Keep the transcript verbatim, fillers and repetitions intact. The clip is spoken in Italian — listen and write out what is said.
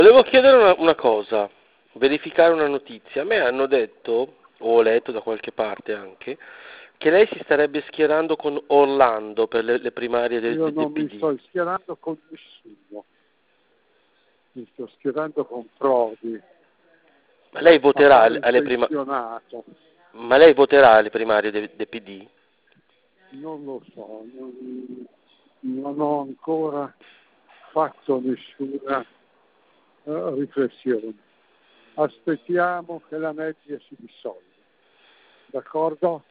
Volevo chiedere una, una cosa, verificare una notizia. A me hanno detto, o ho letto da qualche parte anche, che lei si starebbe schierando con Orlando per le, le primarie del, Io del- del non mi P D. sto schierando con nessuno, mi sto schierando con Prodi, Ma lei voterà alle, appare alle prima- intenzionato. ma lei voterà alle primarie del, del P D? Non lo so, non, non ho ancora fatto nessuna eh, riflessione. Aspettiamo che la nebbia si dissolva, d'accordo?